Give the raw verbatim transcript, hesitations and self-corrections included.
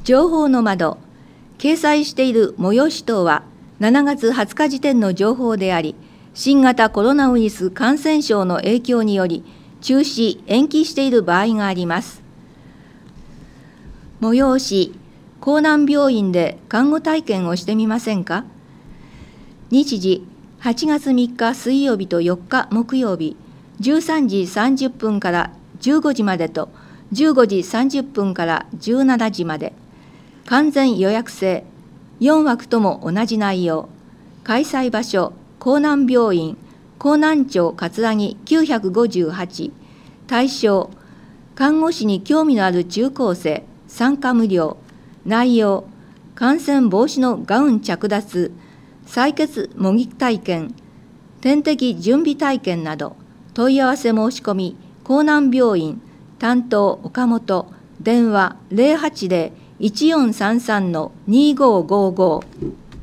情報の窓、掲載している催し等はしちがつはつか時点の情報であり、新型コロナウイルス感染症の影響により中止・延期している場合があります。催し、江南病院で看護体験をしてみませんか？日時、はちがつみっか水曜日とよっか木曜日、じゅうさんじさんじゅっぷんからじゅうごじまでとじゅうごじさんじゅっぷんからじゅうしちじまで。完全予約制、よんわくとも同じ内容。開催場所、江南病院、江南町葛城きゅうひゃくごじゅうはち。対象、看護師に興味のある中高生、参加無料。内容、感染防止のガウン着脱、採血模擬体験、点滴準備体験など。問い合わせ申し込み、江南病院、担当岡本、電話ゼロはちゼロ いちよんさんさんのにごごご。